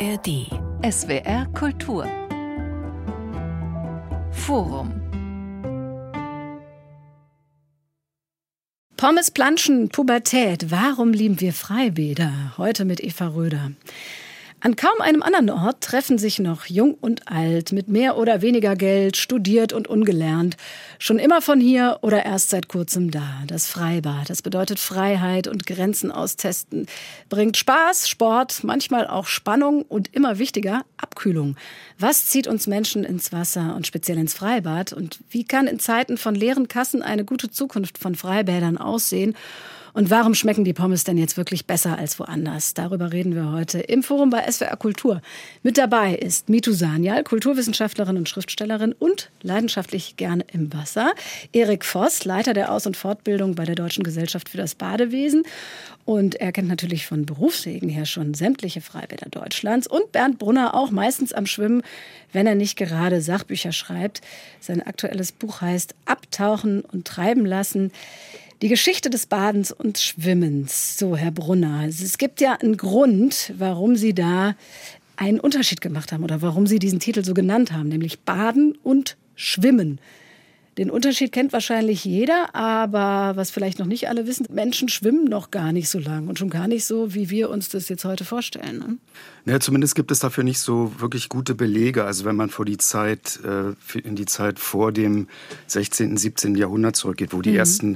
ARD. SWR Kultur. Forum. Pommes, Planschen, Pubertät. Warum lieben wir Freibäder? Heute mit Eva Röder. An kaum einem anderen Ort treffen sich noch Jung und Alt, mit mehr oder weniger Geld, studiert und ungelernt. Schon immer von hier oder erst seit kurzem da. Das Freibad, das bedeutet Freiheit und Grenzen austesten. Bringt Spaß, Sport, manchmal auch Spannung und immer wichtiger, Abkühlung. Was zieht uns Menschen ins Wasser und speziell ins Freibad? Und wie kann in Zeiten von leeren Kassen eine gute Zukunft von Freibädern aussehen? Und warum schmecken die Pommes denn jetzt wirklich besser als woanders? Darüber reden wir heute im Forum bei SWR Kultur. Mit dabei ist Mitu Sanyal, Kulturwissenschaftlerin und Schriftstellerin und leidenschaftlich gerne im Wasser. Erik Voss, Leiter der Aus- und Fortbildung bei der Deutschen Gesellschaft für das Badewesen. Und er kennt natürlich von Berufswegen her schon sämtliche Freibäder Deutschlands. Und Bernd Brunner, auch meistens am Schwimmen, wenn er nicht gerade Sachbücher schreibt. Sein aktuelles Buch heißt Abtauchen und treiben lassen. Die Geschichte des Badens und Schwimmens. So, Herr Brunner, es gibt ja einen Grund, warum Sie da einen Unterschied gemacht haben oder warum Sie diesen Titel so genannt haben, nämlich Baden und Schwimmen. Den Unterschied kennt wahrscheinlich jeder, aber was vielleicht noch nicht alle wissen, Menschen schwimmen noch gar nicht so lang und schon gar nicht so, wie wir uns das jetzt heute vorstellen. Ne? Ja, zumindest gibt es dafür nicht so wirklich gute Belege. Also wenn man in die Zeit vor dem 16., 17. Jahrhundert zurückgeht, wo die ersten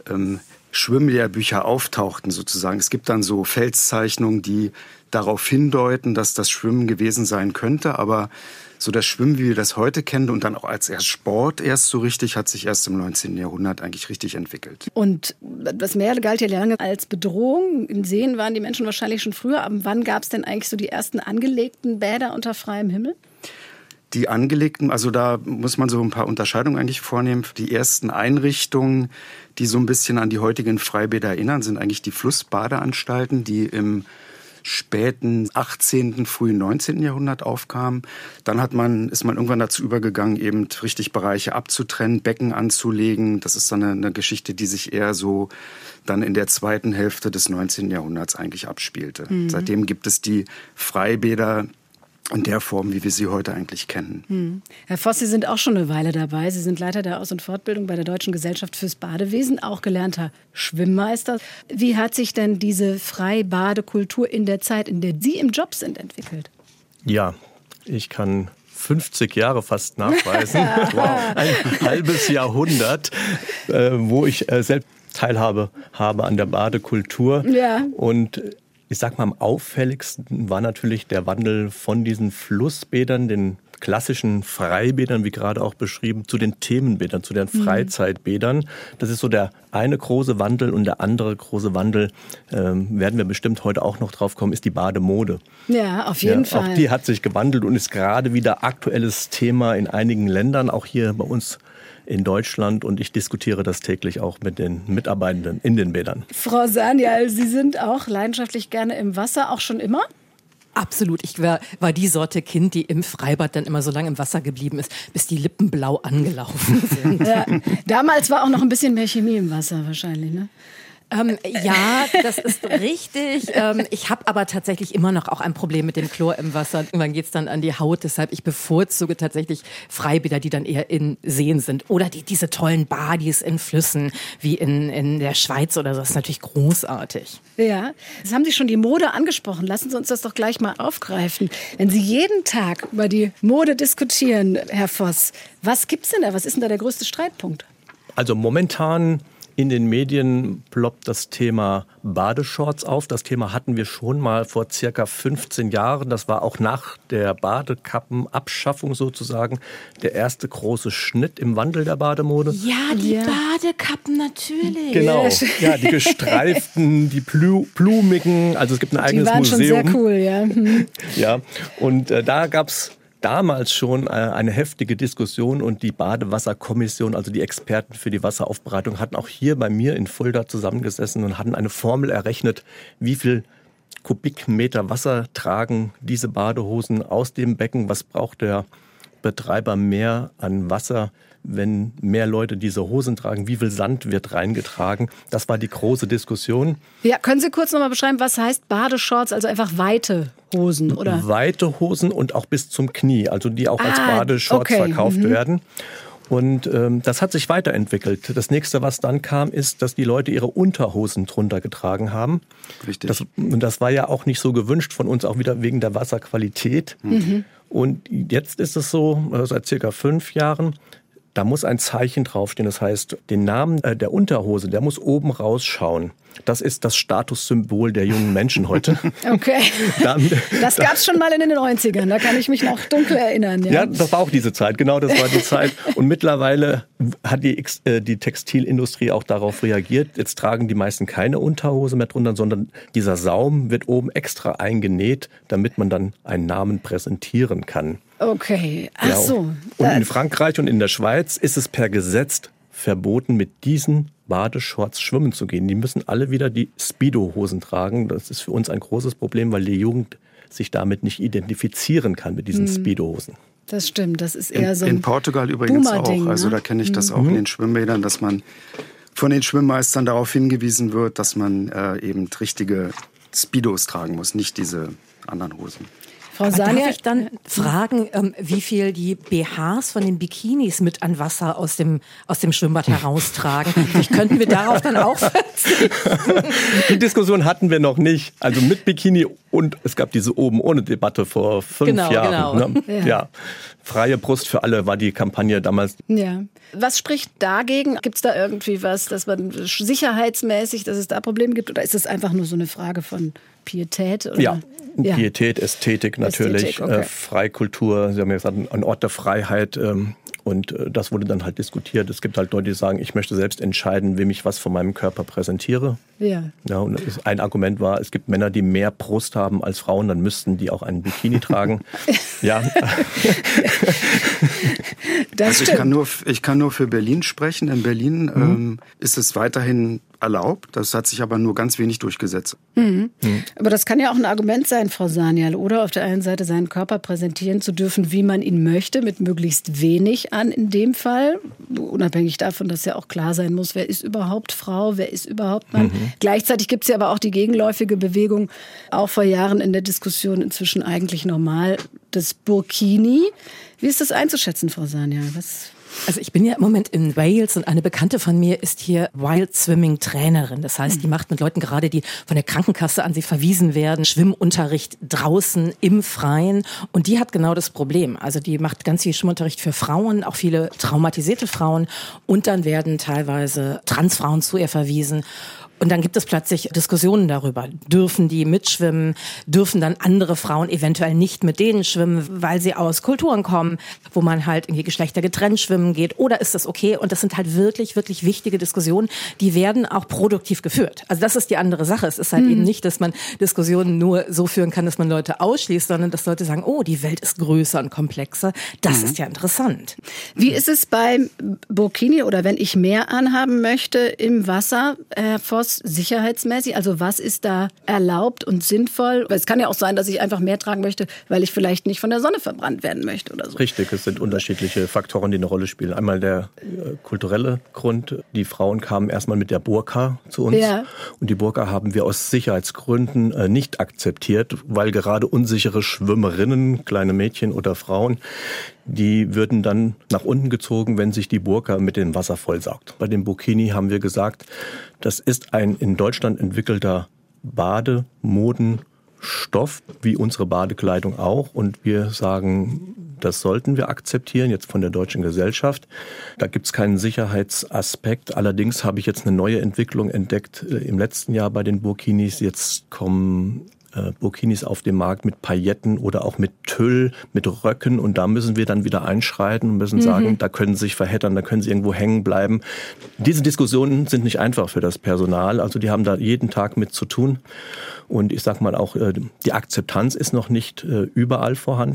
Schwimmlehrbücher auftauchten sozusagen. Es gibt dann so Felszeichnungen, die darauf hindeuten, dass das Schwimmen gewesen sein könnte, aber so das Schwimmen, wie wir das heute kennen und dann auch als Sport erst so richtig, hat sich erst im 19. Jahrhundert eigentlich richtig entwickelt. Und das Meer galt ja lange als Bedrohung. In Seen waren die Menschen wahrscheinlich schon früher. Aber wann gab es denn eigentlich so die ersten angelegten Bäder unter freiem Himmel? Die angelegten, also da muss man so ein paar Unterscheidungen eigentlich vornehmen. Die ersten Einrichtungen, die so ein bisschen an die heutigen Freibäder erinnern, sind eigentlich die Flussbadeanstalten, die im späten 18., frühen 19. Jahrhundert aufkamen. Dann ist man irgendwann dazu übergegangen, eben richtig Bereiche abzutrennen, Becken anzulegen. Das ist dann eine Geschichte, die sich eher so dann in der zweiten Hälfte des 19. Jahrhunderts eigentlich abspielte. Seitdem gibt es die Freibäder in der Form, wie wir sie heute eigentlich kennen. Herr Voss, Sie sind auch schon eine Weile dabei. Sie sind Leiter der Aus- und Fortbildung bei der Deutschen Gesellschaft fürs Badewesen, auch gelernter Schwimmmeister. Wie hat sich denn diese Freibadekultur in der Zeit, in der Sie im Job sind, entwickelt? Ja, ich kann 50 Jahre fast nachweisen. Wow. Ein halbes Jahrhundert, wo ich selbst Teilhabe habe an der Badekultur. Ja. Und ich sag mal, am auffälligsten war natürlich der Wandel von diesen Flussbädern, den klassischen Freibädern, wie gerade auch beschrieben, zu den Themenbädern, zu den Freizeitbädern. Das ist so der eine große Wandel und der andere große Wandel, werden wir bestimmt heute auch noch drauf kommen, ist die Bademode. Ja, auf jeden Fall. Auch die hat sich gewandelt und ist gerade wieder aktuelles Thema in einigen Ländern, auch hier bei uns in Deutschland, und ich diskutiere das täglich auch mit den Mitarbeitenden in den Bädern. Frau Sanyal, Sie sind auch leidenschaftlich gerne im Wasser, auch schon immer? Absolut. Ich war die Sorte Kind, die im Freibad dann immer so lange im Wasser geblieben ist, bis die Lippen blau angelaufen sind. Ja, damals war auch noch ein bisschen mehr Chemie im Wasser wahrscheinlich, ne? Ja, das ist richtig. Ich habe aber tatsächlich immer noch auch ein Problem mit dem Chlor im Wasser. Irgendwann geht's dann an die Haut. Deshalb, ich bevorzuge tatsächlich Freibäder, die dann eher in Seen sind. Oder diese tollen Badis in Flüssen, wie in der Schweiz oder so. Das ist natürlich großartig. Ja, jetzt haben Sie schon die Mode angesprochen. Lassen Sie uns das doch gleich mal aufgreifen. Wenn Sie jeden Tag über die Mode diskutieren, Herr Voss, was gibt's denn da? Was ist denn da der größte Streitpunkt? Also momentan in den Medien ploppt das Thema Badeshorts auf. Das Thema hatten wir schon mal vor circa 15 Jahren. Das war auch nach der Badekappenabschaffung sozusagen der erste große Schnitt im Wandel der Bademode. Ja, die Badekappen natürlich. Genau, ja, die gestreiften, die blumigen. Also es gibt ein eigenes Museum. Die waren schon sehr cool, ja. Ja, und da gab's damals schon eine heftige Diskussion, und die Badewasserkommission, also die Experten für die Wasseraufbereitung, hatten auch hier bei mir in Fulda zusammengesessen und hatten eine Formel errechnet, wie viel Kubikmeter Wasser tragen diese Badehosen aus dem Becken, was braucht der Betreiber mehr an Wasser, wenn mehr Leute diese Hosen tragen, wie viel Sand wird reingetragen. Das war die große Diskussion. Ja, können Sie kurz noch mal beschreiben, was heißt Badeshorts, also einfach weite Hosen, oder? Weite Hosen und auch bis zum Knie, also die auch als Badeshorts verkauft werden. Und das hat sich weiterentwickelt. Das nächste, was dann kam, ist, dass die Leute ihre Unterhosen drunter getragen haben. Richtig. Das war ja auch nicht so gewünscht von uns, auch wieder wegen der Wasserqualität. Und jetzt ist es so, seit circa 5 Jahren, da muss ein Zeichen draufstehen. Das heißt, den Namen der Unterhose, der muss oben rausschauen. Das ist das Statussymbol der jungen Menschen heute. Okay. Das gab es schon mal in den 90ern, da kann ich mich noch dunkel erinnern. Ja, das war auch diese Zeit, genau, das war die Zeit. Und mittlerweile hat die Textilindustrie auch darauf reagiert. Jetzt tragen die meisten keine Unterhose mehr drunter, sondern dieser Saum wird oben extra eingenäht, damit man dann einen Namen präsentieren kann. Okay, ach so. Und in Frankreich und in der Schweiz ist es per Gesetz verboten, mit diesen Badeshorts schwimmen zu gehen. Die müssen alle wieder die Speedo-Hosen tragen. Das ist für uns ein großes Problem, weil die Jugend sich damit nicht identifizieren kann, mit diesen Speedo-Hosen. Das stimmt, das ist eher so ein in Portugal übrigens auch. Boomer-Ding, Also da kenne ich das auch in den Schwimmbädern, dass man von den Schwimmmeistern darauf hingewiesen wird, dass man eben richtige Speedos tragen muss, nicht diese anderen Hosen. Frau Sania, darf ich dann fragen, wie viel die BHs von den Bikinis mit an Wasser aus dem Schwimmbad heraustragen? Vielleicht könnten wir darauf dann auch verzichten. Die Diskussion hatten wir noch nicht. Also mit Bikini und es gab diese oben ohne Debatte vor 5 Jahren. Genau. Ne? Ja. Freie Brust für alle war die Kampagne damals. Ja. Was spricht dagegen? Gibt es da irgendwie was, dass man sicherheitsmäßig, dass es da Probleme gibt? Oder ist es einfach nur so eine Frage von Pietät? Oder? Ja. Pietät, Ästhetik natürlich, Ästhetik, okay. Freikultur, Sie haben ja gesagt, ein Ort der Freiheit und das wurde dann halt diskutiert. Es gibt halt Leute, die sagen, ich möchte selbst entscheiden, wem ich was von meinem Körper präsentiere. Ja, und ein Argument war, es gibt Männer, die mehr Brust haben als Frauen, dann müssten die auch einen Bikini tragen. Ja. Also ich kann nur für Berlin sprechen. In Berlin ist es weiterhin erlaubt. Das hat sich aber nur ganz wenig durchgesetzt. Aber das kann ja auch ein Argument sein, Frau Sanial, oder? Auf der einen Seite seinen Körper präsentieren zu dürfen, wie man ihn möchte, mit möglichst wenig an in dem Fall. Unabhängig davon, dass ja auch klar sein muss, wer ist überhaupt Frau, wer ist überhaupt Mann. Gleichzeitig gibt es ja aber auch die gegenläufige Bewegung, auch vor Jahren in der Diskussion inzwischen eigentlich normal, das Burkini. Wie ist das einzuschätzen, Frau Sanial? Also ich bin ja im Moment in Wales und eine Bekannte von mir ist hier Wild Swimming Trainerin. Das heißt, die macht mit Leuten gerade, die von der Krankenkasse an sie verwiesen werden, Schwimmunterricht draußen im Freien. Und die hat genau das Problem. Also die macht ganz viel Schwimmunterricht für Frauen, auch viele traumatisierte Frauen. Und dann werden teilweise Transfrauen zu ihr verwiesen. Und dann gibt es plötzlich Diskussionen darüber. Dürfen die mitschwimmen? Dürfen dann andere Frauen eventuell nicht mit denen schwimmen, weil sie aus Kulturen kommen, wo man halt irgendwie geschlechtergetrennt schwimmen geht? Oder ist das okay? Und das sind halt wirklich, wirklich wichtige Diskussionen. Die werden auch produktiv geführt. Also das ist die andere Sache. Es ist halt eben nicht, dass man Diskussionen nur so führen kann, dass man Leute ausschließt, sondern dass Leute sagen, oh, die Welt ist größer und komplexer. Das ist ja interessant. Wie ist es beim Burkini oder wenn ich mehr anhaben möchte im Wasser, Herr Voss, sicherheitsmäßig? Also was ist da erlaubt und sinnvoll? Weil es kann ja auch sein, dass ich einfach mehr tragen möchte, weil ich vielleicht nicht von der Sonne verbrannt werden möchte oder so. Richtig, es sind unterschiedliche Faktoren, die eine Rolle spielen. Einmal der kulturelle Grund. Die Frauen kamen erstmal mit der Burka zu uns. Ja. Und die Burka haben wir aus Sicherheitsgründen nicht akzeptiert, weil gerade unsichere Schwimmerinnen, kleine Mädchen oder Frauen, die würden dann nach unten gezogen, wenn sich die Burka mit dem Wasser vollsaugt. Bei dem Burkini haben wir gesagt, das ist ein in Deutschland entwickelter Bademodenstoff, wie unsere Badekleidung auch. Und wir sagen, das sollten wir akzeptieren, jetzt von der deutschen Gesellschaft. Da gibt es keinen Sicherheitsaspekt. Allerdings habe ich jetzt eine neue Entwicklung entdeckt im letzten Jahr bei den Burkinis. Jetzt kommen Burkinis auf den Markt mit Pailletten oder auch mit Tüll, mit Röcken und da müssen wir dann wieder einschreiten und müssen sagen, da können sie sich verheddern, da können sie irgendwo hängen bleiben. Diese Diskussionen sind nicht einfach für das Personal, also die haben da jeden Tag mit zu tun und ich sag mal auch, die Akzeptanz ist noch nicht überall vorhanden.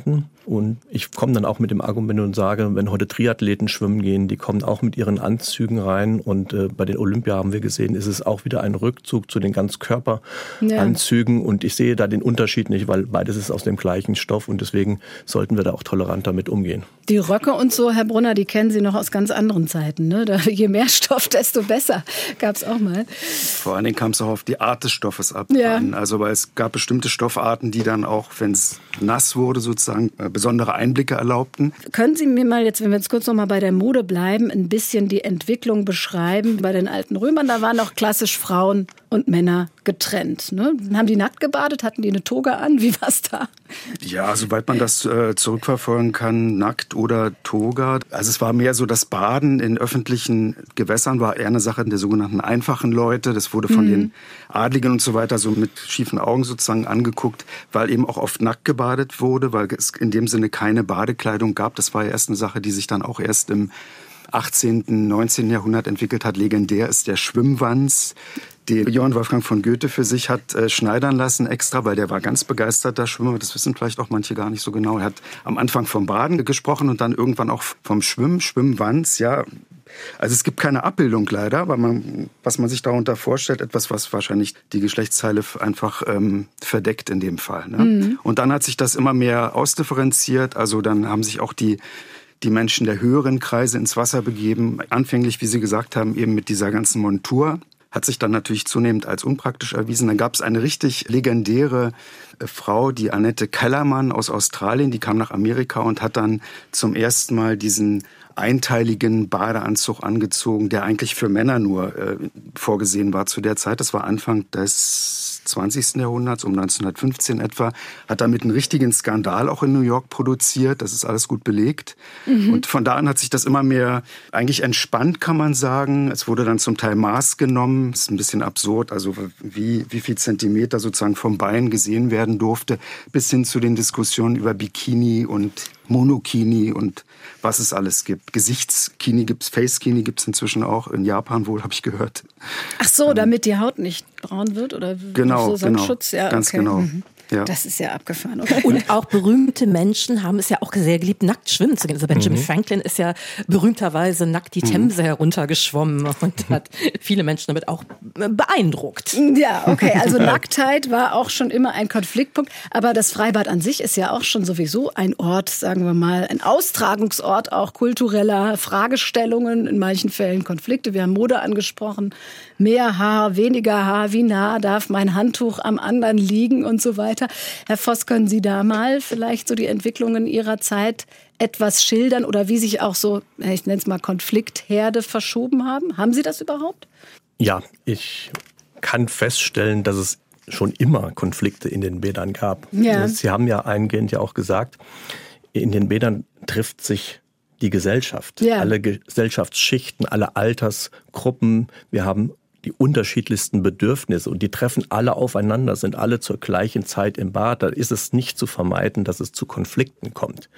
Und ich komme dann auch mit dem Argument und sage, wenn heute Triathleten schwimmen gehen, die kommen auch mit ihren Anzügen rein. Und bei den Olympia haben wir gesehen, ist es auch wieder ein Rückzug zu den Ganzkörperanzügen. Und ich sehe da den Unterschied nicht, weil beides ist aus dem gleichen Stoff. Und deswegen sollten wir da auch tolerant damit umgehen. Die Röcke und so, Herr Brunner, die kennen Sie noch aus ganz anderen Zeiten. Ne? Je mehr Stoff, desto besser. Gab es auch mal. Vor allen Dingen kam es auch auf die Art des Stoffes ab. Ja. Also weil es gab bestimmte Stoffarten, die dann auch, wenn es nass wurde, sozusagen besondere Einblicke erlaubten. Können Sie mir mal jetzt, wenn wir jetzt kurz noch mal bei der Mode bleiben, ein bisschen die Entwicklung beschreiben? Bei den alten Römern, da waren noch klassisch Frauen und Männer getrennt. Ne? Haben die nackt gebadet? Hatten die eine Toga an? Wie war es da? Ja, soweit man das zurückverfolgen kann, nackt oder Toga. Also es war mehr so, das Baden in öffentlichen Gewässern war eher eine Sache der sogenannten einfachen Leute. Das wurde von den Adligen und so weiter so mit schiefen Augen sozusagen angeguckt, weil eben auch oft nackt gebadet wurde, weil es in dem Sinne keine Badekleidung gab. Das war ja erst eine Sache, die sich dann auch erst im 18., 19. Jahrhundert entwickelt hat. Legendär ist der Schwimmwanz, den Johann Wolfgang von Goethe für sich hat schneidern lassen extra, weil der war ganz begeisterter Schwimmer. Das wissen vielleicht auch manche gar nicht so genau. Er hat am Anfang vom Baden gesprochen und dann irgendwann auch vom Schwimmwanz, ja. Also es gibt keine Abbildung leider, weil was man sich darunter vorstellt, etwas, was wahrscheinlich die Geschlechtsteile einfach verdeckt in dem Fall. Ne? Und dann hat sich das immer mehr ausdifferenziert. Also dann haben sich auch die Menschen der höheren Kreise ins Wasser begeben. Anfänglich, wie Sie gesagt haben, eben mit dieser ganzen Montur. Hat sich dann natürlich zunehmend als unpraktisch erwiesen. Dann gab es eine richtig legendäre Frau, die Annette Kellermann aus Australien, die kam nach Amerika und hat dann zum ersten Mal diesen einteiligen Badeanzug angezogen, der eigentlich für Männer nur vorgesehen war zu der Zeit. Das war Anfang des 20. Jahrhunderts, um 1915 etwa. Hat damit einen richtigen Skandal auch in New York produziert. Das ist alles gut belegt. Und von da an hat sich das immer mehr eigentlich entspannt, kann man sagen. Es wurde dann zum Teil Maß genommen. Das ist ein bisschen absurd. Also wie viel Zentimeter sozusagen vom Bein gesehen werden durfte, bis hin zu den Diskussionen über Bikini und Monokini und was es alles gibt. Gesichtskini gibt's, Facekini gibt's inzwischen auch in Japan wohl, habe ich gehört. Ach so, damit die Haut nicht braun wird oder genau, so ein Schutz, ja, ganz okay. genau. Ja. Das ist ja abgefahren. Okay. Und auch berühmte Menschen haben es ja auch sehr geliebt, nackt schwimmen zu gehen. Also Benjamin Franklin ist ja berühmterweise nackt die Themse heruntergeschwommen und hat viele Menschen damit auch beeindruckt. Ja, okay, also Nacktheit war auch schon immer ein Konfliktpunkt. Aber das Freibad an sich ist ja auch schon sowieso ein Ort, sagen wir mal, ein Austragungsort auch kultureller Fragestellungen, in manchen Fällen Konflikte. Wir haben Mode angesprochen, mehr Haar, weniger Haar, wie nah darf mein Handtuch am anderen liegen und so weiter. Herr Voss, können Sie da mal vielleicht so die Entwicklungen Ihrer Zeit etwas schildern oder wie sich auch so, ich nenne es mal Konfliktherde verschoben haben? Haben Sie das überhaupt? Ja, ich kann feststellen, dass es schon immer Konflikte in den Bädern gab. Ja. Sie haben ja eingehend ja auch gesagt, in den Bädern trifft sich die Gesellschaft, alle Gesellschaftsschichten, alle Altersgruppen. Wir haben die unterschiedlichsten Bedürfnisse und die treffen alle aufeinander, sind alle zur gleichen Zeit im Bad. Da ist es nicht zu vermeiden, dass es zu Konflikten kommt.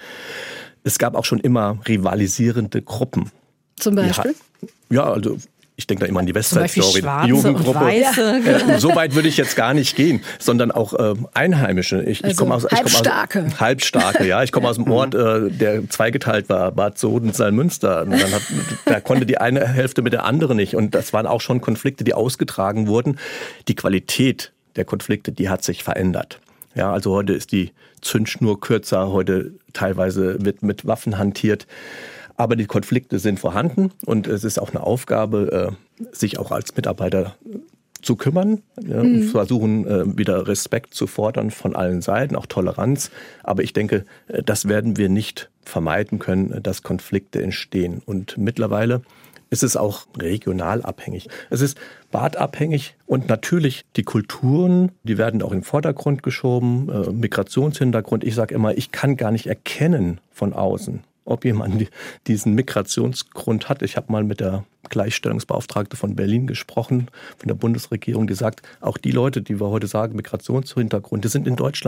Es gab auch schon immer rivalisierende Gruppen. Zum Beispiel? Ja, also ich denke da immer an die Zum Beispiel Westside Story, Schwarze Jugendgruppe. Und Weiße. So weit würde ich jetzt gar nicht gehen, sondern auch Einheimische. Ich komme aus Halbstarke. Ja, ich komme aus dem Ort, der zweigeteilt war, Bad Soden, Salmünster. Und da konnte die eine Hälfte mit der anderen nicht. Und das waren auch schon Konflikte, die ausgetragen wurden. Die Qualität der Konflikte, die hat sich verändert. Ja, also heute ist die Zündschnur kürzer, heute teilweise wird mit Waffen hantiert. Aber die Konflikte sind vorhanden und es ist auch eine Aufgabe, sich auch als Mitarbeiter zu kümmern, und versuchen, wieder Respekt zu fordern von allen Seiten, auch Toleranz. Aber ich denke, das werden wir nicht vermeiden können, dass Konflikte entstehen. Und mittlerweile ist es auch regional abhängig. Es ist badabhängig und natürlich die Kulturen, die werden auch in den Vordergrund geschoben, Migrationshintergrund. Ich sage immer, ich kann gar nicht erkennen von außen, ob jemand diesen Migrationsgrund hat. Ich habe mal mit der Gleichstellungsbeauftragte von Berlin gesprochen, von der Bundesregierung, die sagt, auch die Leute, die wir heute sagen, Migrationshintergrund, die sind in Deutschland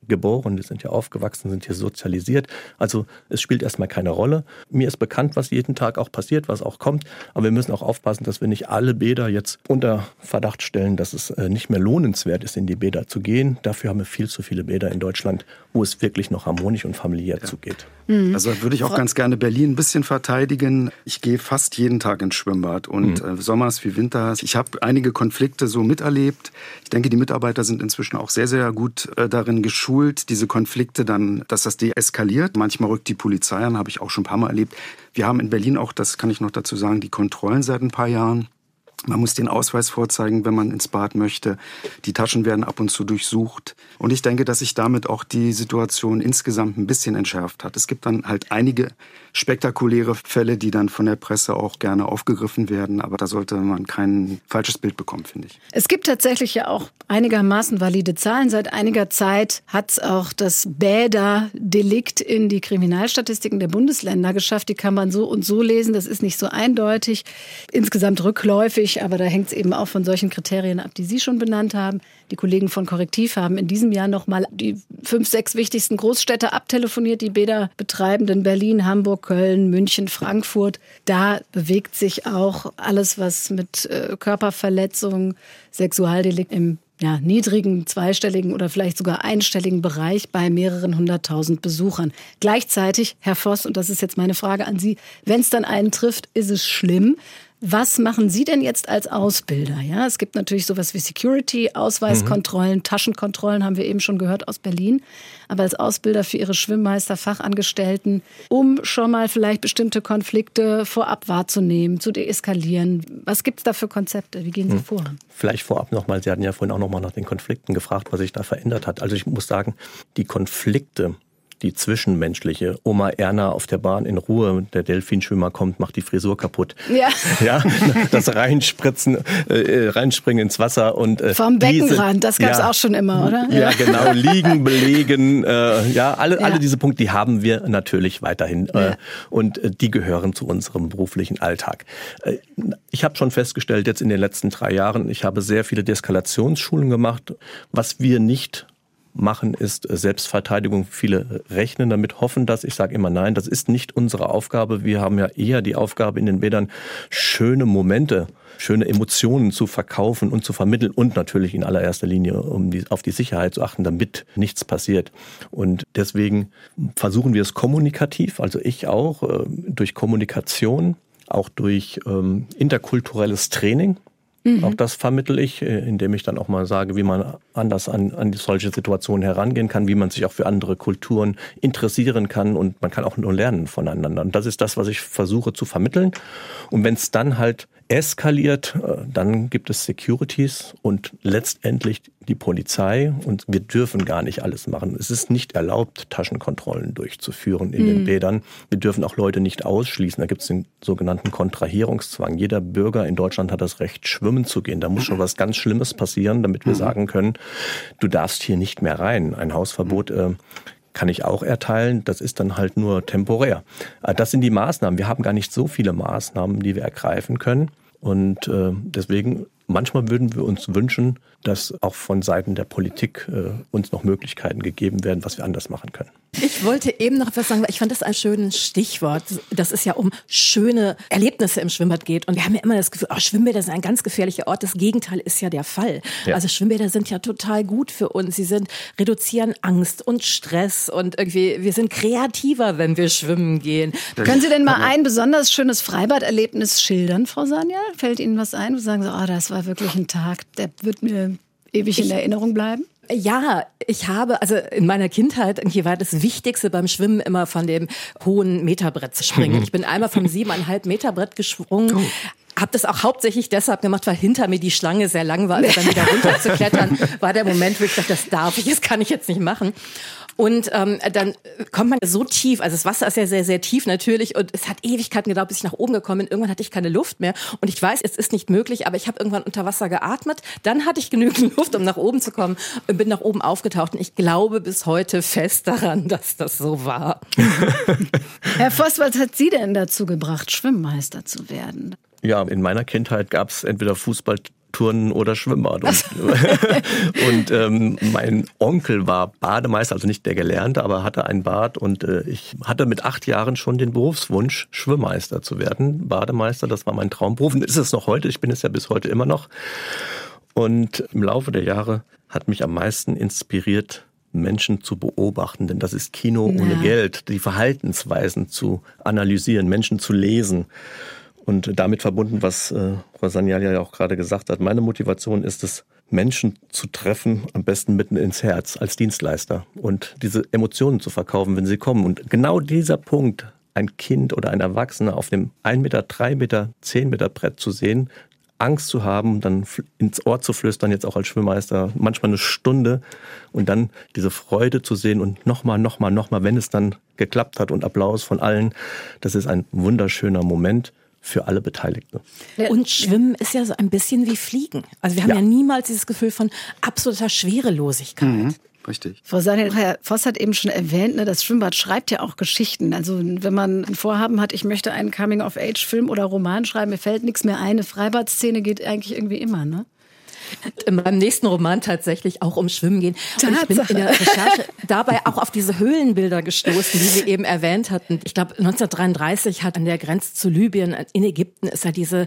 geboren, die sind hier aufgewachsen, sind hier sozialisiert. Also es spielt erstmal keine Rolle. Mir ist bekannt, was jeden Tag auch passiert, was auch kommt. Aber wir müssen auch aufpassen, dass wir nicht alle Bäder jetzt unter Verdacht stellen, dass es nicht mehr lohnenswert ist, in die Bäder zu gehen. Dafür haben wir viel zu viele Bäder in Deutschland, wo es wirklich noch harmonisch und familiär zugeht. Also würde ich auch ganz gerne Berlin ein bisschen verteidigen. Ich gehe fast jeden Tag ins Schwimmbad und sommers wie winters. Ich habe einige Konflikte so miterlebt. Ich denke, die Mitarbeiter sind inzwischen auch sehr, sehr gut darin geschult, diese Konflikte dann, dass das deeskaliert. Manchmal rückt die Polizei an, habe ich auch schon ein paar Mal erlebt. Wir haben in Berlin auch, das kann ich noch dazu sagen, die Kontrollen seit ein paar Jahren. Man muss den Ausweis vorzeigen, wenn man ins Bad möchte. Die Taschen werden ab und zu durchsucht. Und ich denke, dass sich damit auch die Situation insgesamt ein bisschen entschärft hat. Es gibt dann halt einige spektakuläre Fälle, die dann von der Presse auch gerne aufgegriffen werden. Aber da sollte man kein falsches Bild bekommen, finde ich. Es gibt tatsächlich ja auch einigermaßen valide Zahlen. Seit einiger Zeit hat es auch das Bäderdelikt in die Kriminalstatistiken der Bundesländer geschafft. Die kann man so und so lesen. Das ist nicht so eindeutig. Insgesamt rückläufig. Aber da hängt es eben auch von solchen Kriterien ab, die Sie schon benannt haben. Die Kollegen von Korrektiv haben in diesem Jahr nochmal die 5, 6 wichtigsten Großstädte abtelefoniert, die Bäder betreiben. Berlin, Hamburg, Köln, München, Frankfurt. Da bewegt sich auch alles, was mit Körperverletzung, Sexualdelikt im niedrigen, zweistelligen oder vielleicht sogar einstelligen Bereich bei mehreren 100.000 Besuchern. Gleichzeitig, Herr Voss, und das ist jetzt meine Frage an Sie, wenn es dann einen trifft, ist es schlimm. Was machen Sie denn jetzt als Ausbilder? Ja, es gibt natürlich sowas wie Security, Ausweiskontrollen, Taschenkontrollen, haben wir eben schon gehört aus Berlin. Aber als Ausbilder für Ihre Schwimmmeister, Fachangestellten, um schon mal vielleicht bestimmte Konflikte vorab wahrzunehmen, zu deeskalieren. Was gibt es da für Konzepte? Wie gehen Sie vor? Vielleicht vorab nochmal, Sie hatten ja vorhin auch nochmal nach den Konflikten gefragt, was sich da verändert hat. Also ich muss sagen, die Konflikte, die zwischenmenschliche, Oma Erna auf der Bahn in Ruhe, der Delfinschwimmer kommt, macht die Frisur kaputt. Ja, das Reinspringen ins Wasser und vom Beckenrand, das gab's auch schon immer, oder? Ja, genau, liegen, belegen, alle diese Punkte, die haben wir natürlich weiterhin und die gehören zu unserem beruflichen Alltag. Ich habe schon festgestellt, jetzt in den letzten 3 Jahren, ich habe sehr viele Deeskalationsschulen gemacht, was wir nicht machen, ist Selbstverteidigung. Viele rechnen damit, hoffen das. Ich sage immer nein, das ist nicht unsere Aufgabe. Wir haben ja eher die Aufgabe in den Bädern, schöne Momente, schöne Emotionen zu verkaufen und zu vermitteln und natürlich in allererster Linie auf die Sicherheit zu achten, damit nichts passiert. Und deswegen versuchen wir es kommunikativ, also ich auch, durch Kommunikation, auch durch interkulturelles Training. Auch das vermittle ich, indem ich dann auch mal sage, wie man anders an solche Situationen herangehen kann, wie man sich auch für andere Kulturen interessieren kann und man kann auch nur lernen voneinander. Und das ist das, was ich versuche zu vermitteln. Und wenn es dann halt eskaliert, dann gibt es Securities und letztendlich die Polizei und wir dürfen gar nicht alles machen. Es ist nicht erlaubt, Taschenkontrollen durchzuführen in den Bädern. Wir dürfen auch Leute nicht ausschließen. Da gibt es den sogenannten Kontrahierungszwang. Jeder Bürger in Deutschland hat das Recht, schwimmen zu gehen. Da muss schon was ganz Schlimmes passieren, damit wir sagen können, du darfst hier nicht mehr rein. Ein Hausverbot kann ich auch erteilen. Das ist dann halt nur temporär. Das sind die Maßnahmen. Wir haben gar nicht so viele Maßnahmen, die wir ergreifen können. Und deswegen, manchmal würden wir uns wünschen, dass auch von Seiten der Politik uns noch Möglichkeiten gegeben werden, was wir anders machen können. Ich wollte eben noch etwas sagen, weil ich fand das ein schönes Stichwort, dass es ja um schöne Erlebnisse im Schwimmbad geht. Und wir haben ja immer das Gefühl, Schwimmbäder sind ein ganz gefährlicher Ort. Das Gegenteil ist ja der Fall. Ja. Also Schwimmbäder sind ja total gut für uns. Sie reduzieren Angst und Stress und irgendwie, wir sind kreativer, wenn wir schwimmen gehen. Können Sie denn mal ein besonders schönes Freibad-Erlebnis schildern, Frau Sanja? Fällt Ihnen was ein? Sie sagen so, das war wirklich ein Tag, der wird mir ewig in Erinnerung bleiben? Ja, also in meiner Kindheit irgendwie war das Wichtigste beim Schwimmen immer von dem hohen Meterbrett zu springen. Ich bin einmal vom 7,5 Meter Brett gesprungen. Habe das auch hauptsächlich deshalb gemacht, weil hinter mir die Schlange sehr lang war. Also dann wieder runter zu klettern, war der Moment, wo ich dachte, das darf ich, das kann ich jetzt nicht machen. Und dann kommt man so tief, also das Wasser ist ja sehr, sehr tief natürlich und es hat Ewigkeiten gedauert, bis ich nach oben gekommen bin. Irgendwann hatte ich keine Luft mehr und ich weiß, es ist nicht möglich, aber ich habe irgendwann unter Wasser geatmet. Dann hatte ich genügend Luft, um nach oben zu kommen und bin nach oben aufgetaucht. Und ich glaube bis heute fest daran, dass das so war. Herr Voss, was hat Sie denn dazu gebracht, Schwimmmeister zu werden? Ja, in meiner Kindheit gab es entweder Fußball Turnen oder Schwimmbad. Und mein Onkel war Bademeister, also nicht der Gelernte, aber hatte ein Bad. Und ich hatte mit 8 Jahren schon den Berufswunsch, Schwimmmeister zu werden. Bademeister, das war mein Traumberuf. Und ist es noch heute, ich bin es ja bis heute immer noch. Und im Laufe der Jahre hat mich am meisten inspiriert, Menschen zu beobachten, denn das ist Kino ohne Geld, die Verhaltensweisen zu analysieren, Menschen zu lesen. Und damit verbunden, was Frau Sanyal ja auch gerade gesagt hat, meine Motivation ist es, Menschen zu treffen, am besten mitten ins Herz als Dienstleister und diese Emotionen zu verkaufen, wenn sie kommen. Und genau dieser Punkt, ein Kind oder ein Erwachsener auf dem 1 Meter, 3 Meter, 10 Meter Brett zu sehen, Angst zu haben, dann ins Ohr zu flüstern, jetzt auch als Schwimmmeister, manchmal eine Stunde und dann diese Freude zu sehen und nochmal, wenn es dann geklappt hat und Applaus von allen, das ist ein wunderschöner Moment für alle Beteiligten. Und Schwimmen ist ja so ein bisschen wie Fliegen. Also wir haben ja niemals dieses Gefühl von absoluter Schwerelosigkeit. Mhm. Richtig. Frau Sanyal, Herr Voss hat eben schon erwähnt, das Schwimmbad schreibt ja auch Geschichten. Also wenn man ein Vorhaben hat, ich möchte einen Coming-of-Age-Film oder Roman schreiben, mir fällt nichts mehr ein. Eine Freibadszene geht eigentlich irgendwie immer, ne? In meinem nächsten Roman tatsächlich auch um Schwimmen gehen. Und ich bin in der Recherche dabei auch auf diese Höhlenbilder gestoßen, die wir eben erwähnt hatten. Ich glaube, 1933 hat an der Grenze zu Libyen in Ägypten ist ja diese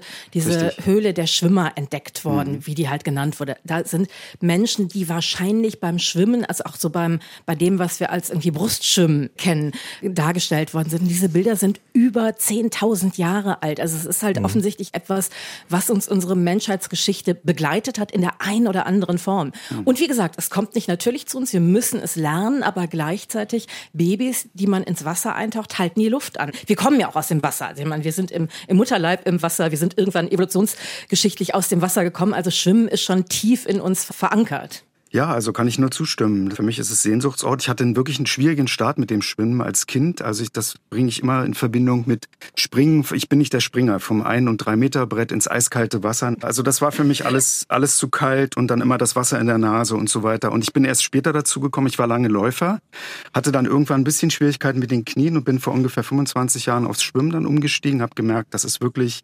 Höhle der Schwimmer entdeckt worden, wie die halt genannt wurde. Da sind Menschen, die wahrscheinlich beim Schwimmen, also auch so bei dem, was wir als irgendwie Brustschwimmen kennen, dargestellt worden sind. Und diese Bilder sind über 10.000 Jahre alt. Also es ist halt offensichtlich etwas, was uns unsere Menschheitsgeschichte begleitet hat in der einen oder anderen Form. Und wie gesagt, es kommt nicht natürlich zu uns, wir müssen es lernen, aber gleichzeitig Babys, die man ins Wasser eintaucht, halten die Luft an. Wir kommen ja auch aus dem Wasser. Also ich meine, wir sind im Mutterleib im Wasser, wir sind irgendwann evolutionsgeschichtlich aus dem Wasser gekommen, also Schwimmen ist schon tief in uns verankert. Ja, also kann ich nur zustimmen. Für mich ist es Sehnsuchtsort. Ich hatte wirklich einen schwierigen Start mit dem Schwimmen als Kind. Also das bringe ich immer in Verbindung mit Springen. Ich bin nicht der Springer vom 1- und 3-Meter-Brett ins eiskalte Wasser. Also das war für mich alles zu kalt und dann immer das Wasser in der Nase und so weiter. Und ich bin erst später dazu gekommen. Ich war lange Läufer, hatte dann irgendwann ein bisschen Schwierigkeiten mit den Knien und bin vor ungefähr 25 Jahren aufs Schwimmen dann umgestiegen. Habe gemerkt, das ist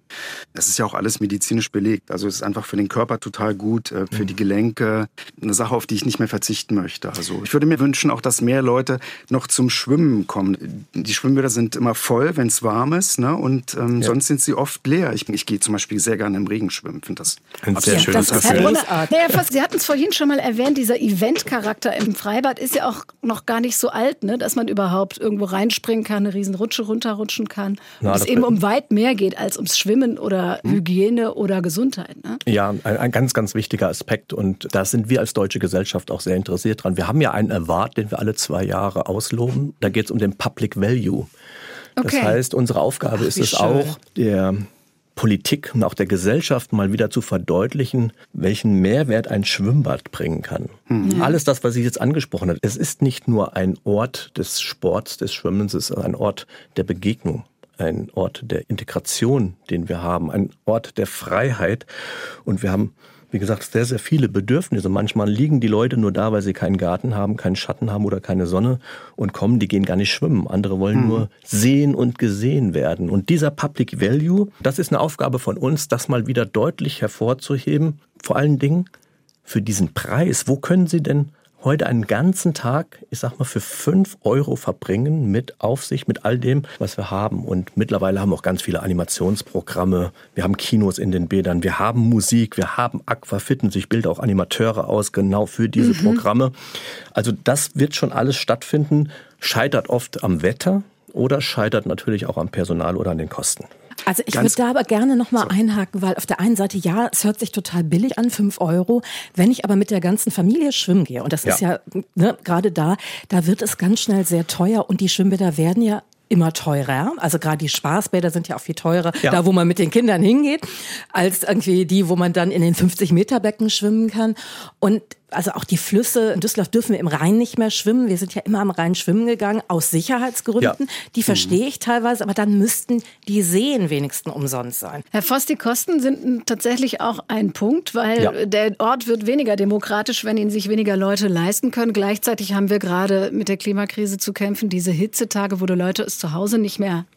ja auch alles medizinisch belegt. Also es ist einfach für den Körper total gut, für die Gelenke. Eine Sache, auf die ich nicht mehr verzichten möchte. Also ich würde mir wünschen, auch dass mehr Leute noch zum Schwimmen kommen. Die Schwimmbäder sind immer voll, wenn es warm ist, ne? Und sonst sind sie oft leer. Ich gehe zum Beispiel sehr gerne im Regen schwimmen. Finde das ein sehr schönes Gefühl. Sie hatten es vorhin schon mal erwähnt, dieser Event-Charakter im Freibad ist ja auch noch gar nicht so alt, ne? Dass man überhaupt irgendwo reinspringen kann, eine Riesenrutsche runterrutschen kann. Und es eben um weit mehr geht als ums Schwimmen oder Hygiene oder Gesundheit. Ne? Ja, ein ganz, ganz wichtiger Aspekt. Und da sind wir als deutsche Gesellschaft auch sehr interessiert dran. Wir haben ja einen Award, den wir alle 2 Jahre ausloben. Da geht es um den Public Value. Das heißt, unsere Aufgabe ist es auch, der Politik und auch der Gesellschaft mal wieder zu verdeutlichen, welchen Mehrwert ein Schwimmbad bringen kann. Alles das, was ich jetzt angesprochen habe, es ist nicht nur ein Ort des Sports, des Schwimmens, es ist ein Ort der Begegnung. Ein Ort der Integration, den wir haben, ein Ort der Freiheit. Und wir haben, wie gesagt, sehr, sehr viele Bedürfnisse. Manchmal liegen die Leute nur da, weil sie keinen Garten haben, keinen Schatten haben oder keine Sonne und kommen, die gehen gar nicht schwimmen. Andere wollen nur sehen und gesehen werden. Und dieser Public Value, das ist eine Aufgabe von uns, das mal wieder deutlich hervorzuheben. Vor allen Dingen für diesen Preis. Wo können Sie denn heute einen ganzen Tag, ich sag mal, für 5 € verbringen mit Aufsicht, mit all dem, was wir haben. Und mittlerweile haben wir auch ganz viele Animationsprogramme. Wir haben Kinos in den Bädern, wir haben Musik, wir haben Aquafitness. Ich bilde auch Animateure aus, genau für diese Programme. Also das wird schon alles stattfinden. Scheitert oft am Wetter oder scheitert natürlich auch am Personal oder an den Kosten. Also ich würde da aber gerne nochmal einhaken, weil auf der einen Seite, ja, es hört sich total billig an, 5 €. Wenn ich aber mit der ganzen Familie schwimmen gehe, und das ist ja gerade da wird es ganz schnell sehr teuer und die Schwimmbäder werden ja immer teurer. Also gerade die Spaßbäder sind ja auch viel teurer, da wo man mit den Kindern hingeht, als irgendwie die, wo man dann in den 50-Meter-Becken schwimmen kann. Und also auch die Flüsse, in Düsseldorf dürfen wir im Rhein nicht mehr schwimmen. Wir sind ja immer am Rhein schwimmen gegangen, aus Sicherheitsgründen. Ja. Die verstehe ich teilweise, aber dann müssten die Seen wenigstens umsonst sein. Herr Voss, die Kosten sind tatsächlich auch ein Punkt, weil der Ort wird weniger demokratisch, wenn ihn sich weniger Leute leisten können. Gleichzeitig haben wir gerade mit der Klimakrise zu kämpfen, diese Hitzetage, wo die Leute es zu Hause nicht mehr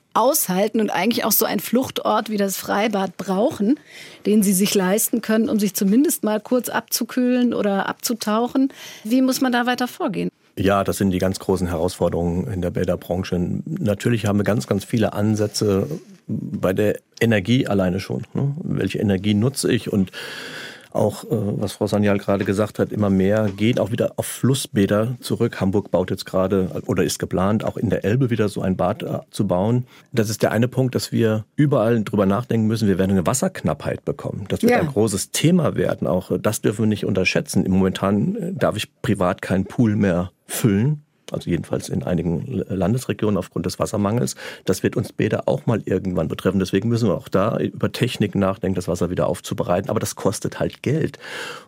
aushalten und eigentlich auch so einen Fluchtort wie das Freibad brauchen, den sie sich leisten können, um sich zumindest mal kurz abzukühlen oder abzutauchen. Wie muss man da weiter vorgehen? Ja, das sind die ganz großen Herausforderungen in der Bäderbranche. Natürlich haben wir ganz, ganz viele Ansätze bei der Energie alleine schon. Ne? Welche Energie nutze ich? Und auch, was Frau Sanyal gerade gesagt hat, immer mehr geht auch wieder auf Flussbäder zurück. Hamburg baut jetzt gerade oder ist geplant, auch in der Elbe wieder so ein Bad zu bauen. Das ist der eine Punkt, dass wir überall drüber nachdenken müssen. Wir werden eine Wasserknappheit bekommen. Das wird ein großes Thema werden. Auch das dürfen wir nicht unterschätzen. Momentan darf ich privat keinen Pool mehr füllen. Also jedenfalls in einigen Landesregionen aufgrund des Wassermangels. Das wird uns Bäder auch mal irgendwann betreffen. Deswegen müssen wir auch da über Technik nachdenken, das Wasser wieder aufzubereiten. Aber das kostet halt Geld.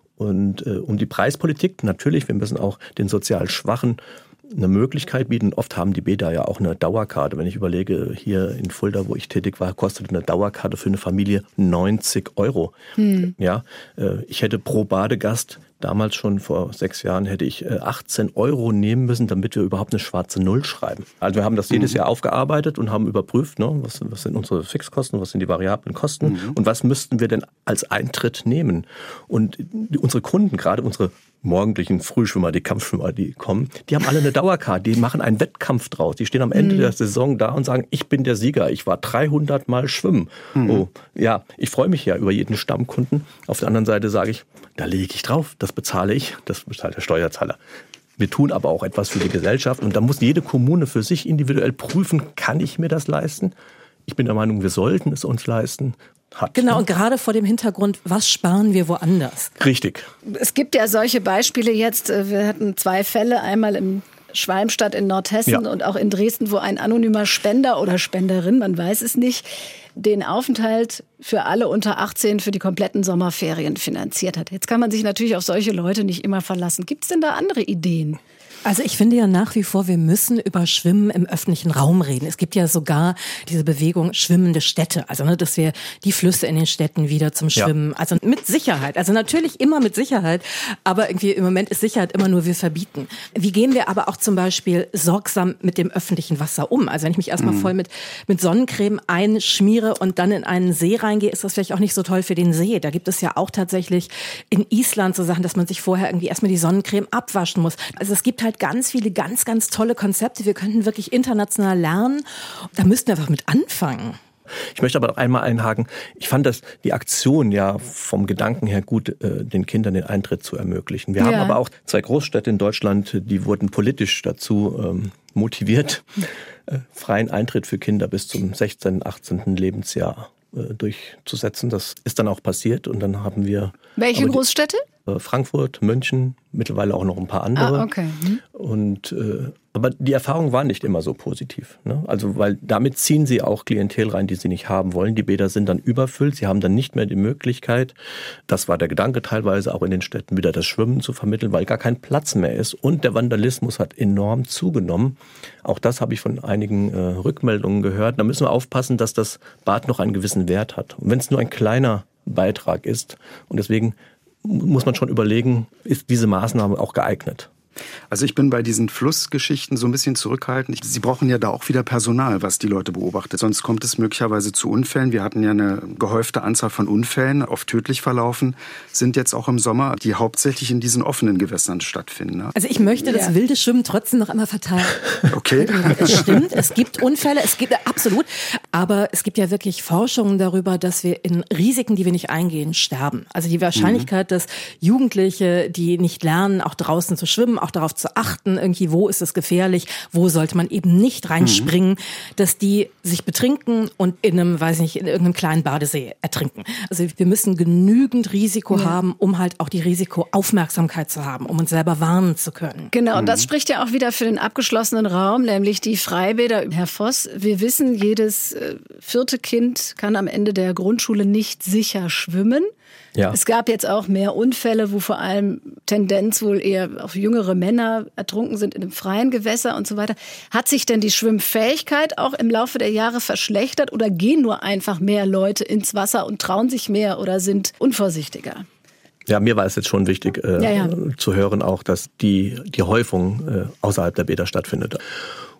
Und um die Preispolitik, natürlich, wir müssen auch den sozial Schwachen eine Möglichkeit bieten. Oft haben die Bäder ja auch eine Dauerkarte. Wenn ich überlege, hier in Fulda, wo ich tätig war, kostet eine Dauerkarte für eine Familie 90 €. Ja, ich hätte pro Badegast damals schon vor 6 Jahren hätte ich 18 € nehmen müssen, damit wir überhaupt eine schwarze Null schreiben. Also wir haben das jedes Jahr aufgearbeitet und haben überprüft, ne, was sind unsere Fixkosten, was sind die variablen Kosten und was müssten wir denn als Eintritt nehmen. Und unsere Kunden, gerade unsere morgendlichen Frühschwimmer, die Kampfschwimmer, die kommen, die haben alle eine Dauerkarte, die machen einen Wettkampf draus. Die stehen am Ende der Saison da und sagen, ich bin der Sieger, ich war 300 Mal schwimmen. Oh, ja, ich freue mich ja über jeden Stammkunden. Auf der anderen Seite sage ich, da lege ich drauf, das bezahle ich, das bezahlt der Steuerzahler. Wir tun aber auch etwas für die Gesellschaft und da muss jede Kommune für sich individuell prüfen, kann ich mir das leisten? Ich bin der Meinung, wir sollten es uns leisten. Genau, und gerade vor dem Hintergrund, was sparen wir woanders? Richtig. Es gibt ja solche Beispiele jetzt. Wir hatten 2 Fälle, einmal im Schwalmstadt in Nordhessen und auch in Dresden, wo ein anonymer Spender oder Spenderin, man weiß es nicht, den Aufenthalt für alle unter 18 für die kompletten Sommerferien finanziert hat. Jetzt kann man sich natürlich auf solche Leute nicht immer verlassen. Gibt es denn da andere Ideen? Also ich finde ja nach wie vor, wir müssen über Schwimmen im öffentlichen Raum reden. Es gibt ja sogar diese Bewegung schwimmende Städte. Also dass wir die Flüsse in den Städten wieder zum Schwimmen, also mit Sicherheit. Also natürlich immer mit Sicherheit, aber irgendwie im Moment ist Sicherheit immer nur, wir verbieten. Wie gehen wir aber auch zum Beispiel sorgsam mit dem öffentlichen Wasser um? Also wenn ich mich erstmal voll mit Sonnencreme einschmiere und dann in einen See reingehe, ist das vielleicht auch nicht so toll für den See. Da gibt es ja auch tatsächlich in Island so Sachen, dass man sich vorher irgendwie erstmal die Sonnencreme abwaschen muss. Also es gibt halt ganz viele ganz, ganz tolle Konzepte. Wir könnten wirklich international lernen. Da müssten wir einfach mit anfangen. Ich möchte aber noch einmal einhaken. Ich fand das die Aktion ja vom Gedanken her gut, den Kindern den Eintritt zu ermöglichen. Wir haben aber auch 2 Großstädte in Deutschland, die wurden politisch dazu motiviert, freien Eintritt für Kinder bis zum 16., 18. Lebensjahr durchzusetzen. Das ist dann auch passiert und dann haben wir... Welche Großstädte? Frankfurt, München, mittlerweile auch noch ein paar andere. Ah, okay. Und aber die Erfahrung war nicht immer so positiv. Ne? Also weil damit ziehen sie auch Klientel rein, die sie nicht haben wollen. Die Bäder sind dann überfüllt. Sie haben dann nicht mehr die Möglichkeit, das war der Gedanke teilweise auch in den Städten, wieder das Schwimmen zu vermitteln, weil gar kein Platz mehr ist. Und der Vandalismus hat enorm zugenommen. Auch das habe ich von einigen Rückmeldungen gehört. Da müssen wir aufpassen, dass das Bad noch einen gewissen Wert hat. Und wenn es nur ein kleiner Beitrag ist und deswegen muss man schon überlegen, ist diese Maßnahme auch geeignet? Also ich bin bei diesen Flussgeschichten so ein bisschen zurückhaltend. Sie brauchen ja da auch wieder Personal, was die Leute beobachtet. Sonst kommt es möglicherweise zu Unfällen. Wir hatten ja eine gehäufte Anzahl von Unfällen, oft tödlich verlaufen, sind jetzt auch im Sommer, die hauptsächlich in diesen offenen Gewässern stattfinden. Also ich möchte das wilde Schwimmen trotzdem noch einmal verteilen. Okay. Es stimmt, es gibt Unfälle, es gibt absolut. Aber es gibt ja wirklich Forschungen darüber, dass wir in Risiken, die wir nicht eingehen, sterben. Also die Wahrscheinlichkeit, dass Jugendliche, die nicht lernen, auch draußen zu schwimmen, auch darauf zu achten, irgendwie, wo ist es gefährlich, wo sollte man eben nicht reinspringen, dass die sich betrinken und in einem, weiß nicht, in irgendeinem kleinen Badesee ertrinken. Also wir müssen genügend Risiko haben, um halt auch die Risikoaufmerksamkeit zu haben, um uns selber warnen zu können. Genau, und das spricht ja auch wieder für den abgeschlossenen Raum, nämlich die Freibäder. Herr Voss, wir wissen, jedes 4. Kind kann am Ende der Grundschule nicht sicher schwimmen. Ja. Es gab jetzt auch mehr Unfälle, wo vor allem Tendenz wohl eher auf jüngere Männer ertrunken sind in einem freien Gewässer und so weiter. Hat sich denn die Schwimmfähigkeit auch im Laufe der Jahre verschlechtert oder gehen nur einfach mehr Leute ins Wasser und trauen sich mehr oder sind unvorsichtiger? Ja, mir war es jetzt schon wichtig zu hören auch, dass die Häufung außerhalb der Bäder stattfindet.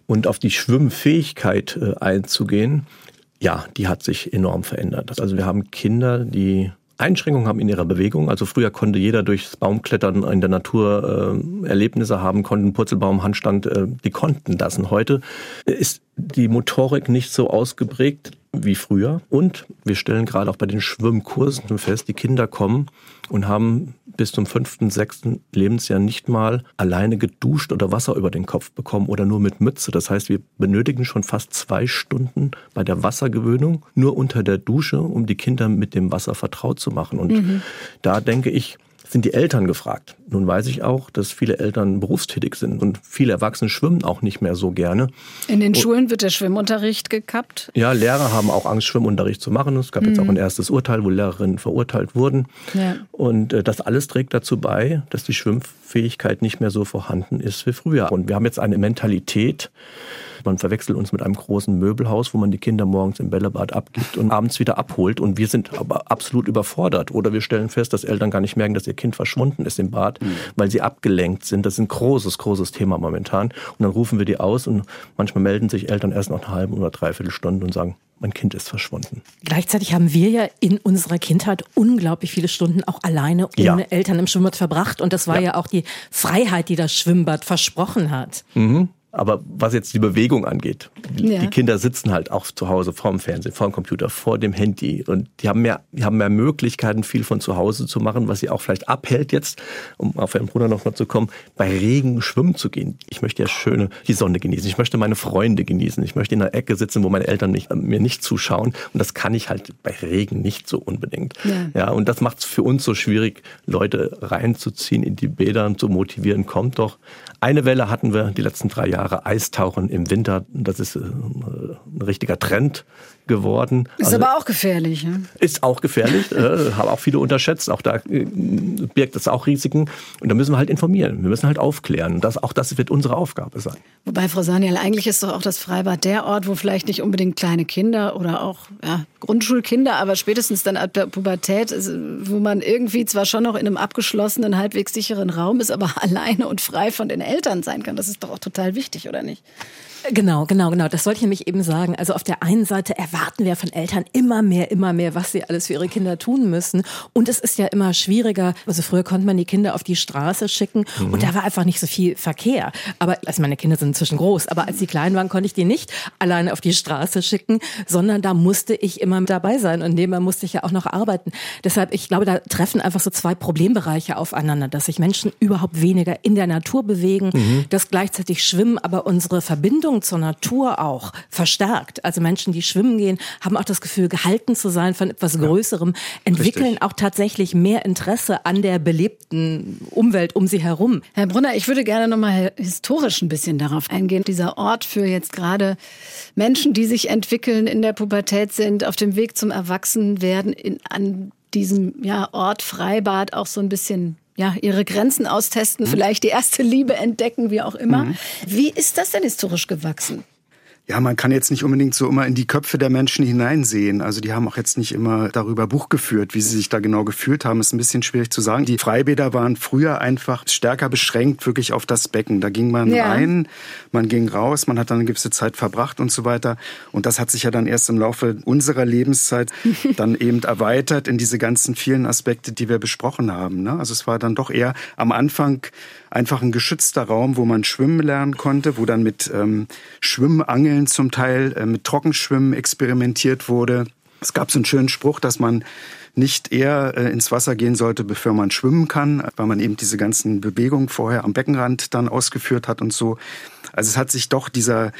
Und auf die Schwimmfähigkeit einzugehen, ja, die hat sich enorm verändert. Also wir haben Kinder, die Einschränkungen haben in ihrer Bewegung. Also früher konnte jeder durchs Baumklettern in der Natur Erlebnisse haben, konnten Purzelbaum, Handstand, die konnten das. Und heute ist die Motorik nicht so ausgeprägt wie früher. Und wir stellen gerade auch bei den Schwimmkursen fest, die Kinder kommen und haben bis zum 5., 6. Lebensjahr nicht mal alleine geduscht oder Wasser über den Kopf bekommen oder nur mit Mütze. Das heißt, wir benötigen schon fast 2 Stunden bei der Wassergewöhnung nur unter der Dusche, um die Kinder mit dem Wasser vertraut zu machen. Und da denke ich, sind die Eltern gefragt. Nun weiß ich auch, dass viele Eltern berufstätig sind und viele Erwachsene schwimmen auch nicht mehr so gerne. In den Schulen wird der Schwimmunterricht gekappt? Ja, Lehrer haben auch Angst, Schwimmunterricht zu machen. Es gab jetzt auch ein erstes Urteil, wo Lehrerinnen verurteilt wurden. Ja. Und das alles trägt dazu bei, dass die Schwimmfähigkeit nicht mehr so vorhanden ist wie früher. Und wir haben jetzt eine Mentalität, man verwechselt uns mit einem großen Möbelhaus, wo man die Kinder morgens im Bällebad abgibt und abends wieder abholt. Und wir sind aber absolut überfordert. Oder wir stellen fest, dass Eltern gar nicht merken, dass ihr Kind verschwunden ist im Bad, weil sie abgelenkt sind. Das ist ein großes Thema momentan. Und dann rufen wir die aus und manchmal melden sich Eltern erst nach einer halben oder dreiviertel Stunde und sagen, mein Kind ist verschwunden. Gleichzeitig haben wir ja in unserer Kindheit unglaublich viele Stunden auch alleine ohne Eltern im Schwimmbad verbracht. Und das war ja auch die Freiheit, die das Schwimmbad versprochen hat. Mhm. Aber was jetzt die Bewegung angeht, die Kinder sitzen halt auch zu Hause vorm Fernsehen, vorm Computer, vor dem Handy und die haben mehr Möglichkeiten, viel von zu Hause zu machen, was sie auch vielleicht abhält jetzt, um auf Herrn Brunner noch mal zu kommen, bei Regen schwimmen zu gehen. Ich möchte ja die Sonne genießen, ich möchte meine Freunde genießen, ich möchte in einer Ecke sitzen, wo meine Eltern mir nicht zuschauen und das kann ich halt bei Regen nicht so unbedingt. Ja, und das macht es für uns so schwierig, Leute reinzuziehen, in die Bäder und zu motivieren, kommt doch. Eine Welle hatten wir die letzten 3 Jahre. Eistauchen im Winter, das ist ein richtiger Trend geworden. Ist aber auch gefährlich. Ne? Ist auch gefährlich, haben auch viele unterschätzt. Auch da birgt es auch Risiken. Und da müssen wir halt informieren, wir müssen halt aufklären. Auch das wird unsere Aufgabe sein. Wobei, Frau Sanial, eigentlich ist doch auch das Freibad der Ort, wo vielleicht nicht unbedingt kleine Kinder oder auch Grundschulkinder, aber spätestens dann ab der Pubertät, wo man irgendwie zwar schon noch in einem abgeschlossenen, halbwegs sicheren Raum ist, aber alleine und frei von den Eltern sein kann. Das ist doch auch total wichtig, oder nicht? Genau. Das wollte ich nämlich eben sagen. Also auf der einen Seite erwarten wir von Eltern immer mehr, was sie alles für ihre Kinder tun müssen. Und es ist ja immer schwieriger. Also früher konnte man die Kinder auf die Straße schicken und da war einfach nicht so viel Verkehr. Aber also meine Kinder sind inzwischen groß, aber als sie klein waren, konnte ich die nicht alleine auf die Straße schicken, sondern da musste ich immer dabei sein und nebenbei musste ich ja auch noch arbeiten. Deshalb, ich glaube, da treffen einfach so 2 Problembereiche aufeinander, dass sich Menschen überhaupt weniger in der Natur bewegen, dass gleichzeitig Schwimmen aber unsere Verbindung zur Natur auch verstärkt. Also Menschen, die schwimmen gehen, haben auch das Gefühl, gehalten zu sein von etwas Größerem, entwickeln auch tatsächlich mehr Interesse an der belebten Umwelt um sie herum. Herr Brunner, ich würde gerne nochmal historisch ein bisschen darauf eingehen. Dieser Ort für jetzt gerade Menschen, die sich entwickeln, in der Pubertät sind, auf dem Weg zum Erwachsenwerden, an diesem Ort Freibad auch so ein bisschen ihre Grenzen austesten, vielleicht die erste Liebe entdecken, wie auch immer. Wie ist das denn historisch gewachsen? Ja, man kann jetzt nicht unbedingt so immer in die Köpfe der Menschen hineinsehen. Also die haben auch jetzt nicht immer darüber Buch geführt, wie sie sich da genau gefühlt haben. Ist ein bisschen schwierig zu sagen. Die Freibäder waren früher einfach stärker beschränkt wirklich auf das Becken. Da ging man rein, man ging raus, man hat dann eine gewisse Zeit verbracht und so weiter. Und das hat sich ja dann erst im Laufe unserer Lebenszeit dann eben erweitert in diese ganzen vielen Aspekte, die wir besprochen haben. Also es war dann doch eher am Anfang einfach ein geschützter Raum, wo man schwimmen lernen konnte, wo dann mit Schwimmangeln zum Teil, mit Trockenschwimmen experimentiert wurde. Es gab so einen schönen Spruch, dass man nicht eher ins Wasser gehen sollte, bevor man schwimmen kann, weil man eben diese ganzen Bewegungen vorher am Beckenrand dann ausgeführt hat und so. Also es hat sich doch dieser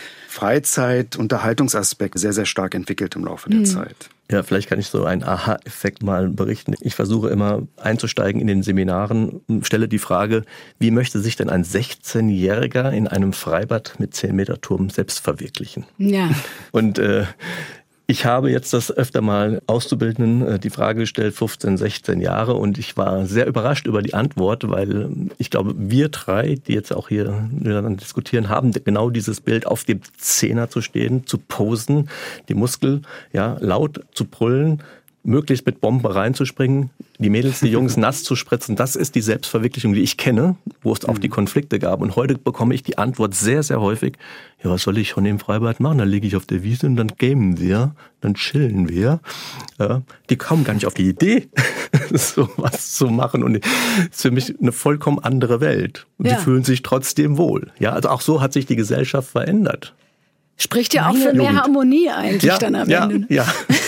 Freizeit-Unterhaltungsaspekt sehr, sehr stark entwickelt im Laufe der Zeit. Ja, vielleicht kann ich so einen Aha-Effekt mal berichten. Ich versuche immer einzusteigen in den Seminaren und stelle die Frage, wie möchte sich denn ein 16-Jähriger in einem Freibad mit 10 Meter Turm selbst verwirklichen? Ja. Und ich habe jetzt das öfter mal Auszubildenden die Frage gestellt, 15, 16 Jahre, und ich war sehr überrascht über die Antwort, weil ich glaube, wir 3, die jetzt auch hier miteinander diskutieren, haben genau dieses Bild, auf dem Zehner zu stehen, zu posen, die Muskel laut zu brüllen, möglichst mit Bomben reinzuspringen, die Mädels, die Jungs nass zu spritzen, das ist die Selbstverwirklichung, die ich kenne, wo es auch die Konflikte gab. Und heute bekomme ich die Antwort sehr, sehr häufig, ja, was soll ich schon im Freibad machen? Dann liege ich auf der Wiese und dann gamen wir, dann chillen wir. Ja, die kommen gar nicht auf die Idee, so was zu machen. Und es ist für mich eine vollkommen andere Welt. Und die fühlen sich trotzdem wohl. Ja, also auch so hat sich die Gesellschaft verändert. Spricht ja auch für mehr Harmonie eigentlich dann am Ende. Ja.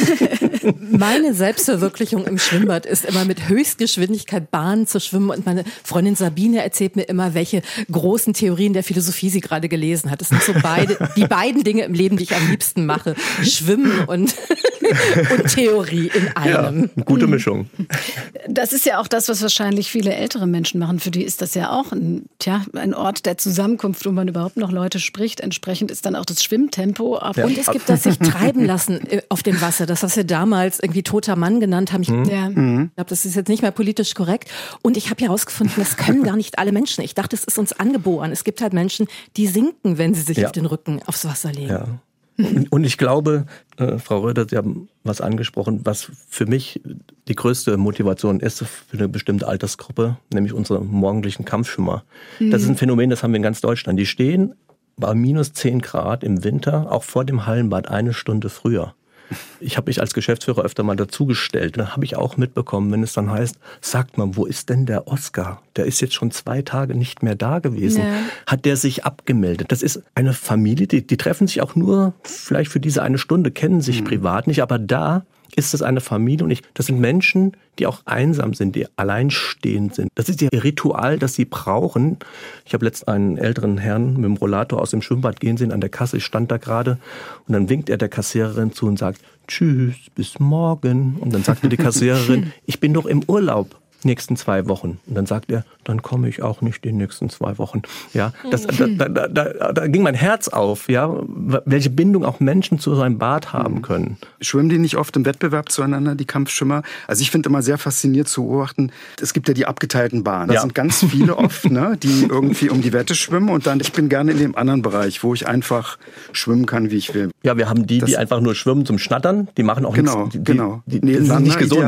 Meine Selbstverwirklichung im Schwimmbad ist immer mit Höchstgeschwindigkeit Bahnen zu schwimmen. Und meine Freundin Sabine erzählt mir immer, welche großen Theorien der Philosophie sie gerade gelesen hat. Das sind so die beiden Dinge im Leben, die ich am liebsten mache. Schwimmen und Theorie in einem. Ja, gute Mischung. Das ist ja auch das, was wahrscheinlich viele ältere Menschen machen. Für die ist das ja auch ein Ort der Zusammenkunft, wo man überhaupt noch Leute spricht. Entsprechend ist dann auch das Schwimmtempo. Und es gibt das sich treiben lassen auf dem Wasser. Das, was wir damals irgendwie toter Mann genannt haben. Ich glaube, das ist jetzt nicht mehr politisch korrekt. Und ich habe herausgefunden, das können gar nicht alle Menschen. Ich dachte, es ist uns angeboren. Es gibt halt Menschen, die sinken, wenn sie sich auf den Rücken aufs Wasser legen. Ja. Und ich glaube, Frau Röder, Sie haben was angesprochen, was für mich die größte Motivation ist für eine bestimmte Altersgruppe, nämlich unsere morgendlichen Kampfschwimmer. Das ist ein Phänomen, das haben wir in ganz Deutschland. Die stehen bei minus 10 Grad im Winter, auch vor dem Hallenbad, 1 Stunde früher. Ich habe mich als Geschäftsführer öfter mal dazugestellt. Da habe ich auch mitbekommen, wenn es dann heißt, sagt man, wo ist denn der Oskar? Der ist jetzt schon 2 Tage nicht mehr da gewesen. Ja. Hat der sich abgemeldet? Das ist eine Familie, die treffen sich auch nur vielleicht für diese 1 Stunde, kennen sich privat nicht, aber da ist es eine Familie und das sind Menschen, die auch einsam sind, die alleinstehend sind. Das ist ihr Ritual, das sie brauchen. Ich habe letztens einen älteren Herrn mit dem Rollator aus dem Schwimmbad gehen sehen an der Kasse. Ich stand da gerade und dann winkt er der Kassiererin zu und sagt, tschüss, bis morgen. Und dann sagte die Kassiererin, ich bin doch im Urlaub. Nächsten 2 Wochen. Und dann sagt er, dann komme ich auch nicht die nächsten 2 Wochen. Ja, da ging mein Herz auf, ja, welche Bindung auch Menschen zu seinem Bad haben können. Schwimmen die nicht oft im Wettbewerb zueinander, die Kampfschwimmer? Also ich finde immer sehr faszinierend zu beobachten, es gibt ja die abgeteilten Bahnen. Da sind ganz viele oft, ne, die irgendwie um die Wette schwimmen und dann, ich bin gerne in dem anderen Bereich, wo ich einfach schwimmen kann, wie ich will. Ja, wir haben die einfach nur schwimmen zum Schnattern, die machen auch nichts. Die sind nicht gesund.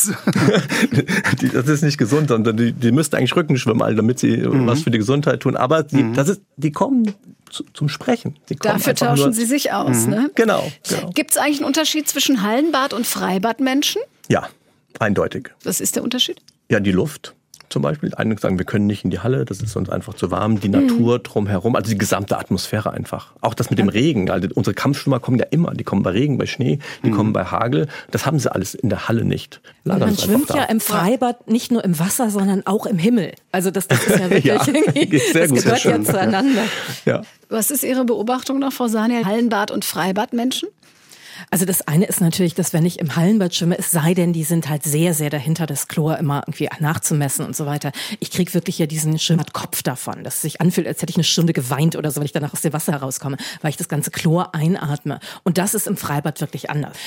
Das ist nicht gesund, sondern die müssten eigentlich Rücken schwimmen, damit sie was für die Gesundheit tun. Aber die kommen zum Sprechen. Dafür tauschen sie sich aus, ne? Genau. Gibt es eigentlich einen Unterschied zwischen Hallenbad und Freibadmenschen? Ja, eindeutig. Was ist der Unterschied? Ja, die Luft. Zum Beispiel. Einige sagen, wir können nicht in die Halle, das ist uns einfach zu warm. Die Natur drumherum, also die gesamte Atmosphäre einfach. Auch das mit dem Regen. Also unsere Kampfschwimmer kommen ja immer. Die kommen bei Regen, bei Schnee, die kommen bei Hagel. Das haben sie alles in der Halle nicht. Man schwimmt ja im Freibad nicht nur im Wasser, sondern auch im Himmel. Also das ist ja wirklich, sehr gut, das gehört ja zueinander. Ja. Was ist Ihre Beobachtung noch, Frau Saniel? Hallenbad und Freibadmenschen? Also das eine ist natürlich, dass wenn ich im Hallenbad schwimme, es sei denn, die sind halt sehr, sehr dahinter, das Chlor immer irgendwie nachzumessen und so weiter. Ich kriege wirklich ja diesen Schwimmbadkopf davon, dass es sich anfühlt, als hätte ich 1 Stunde geweint oder so, wenn ich danach aus dem Wasser herauskomme, weil ich das ganze Chlor einatme. Und das ist im Freibad wirklich anders.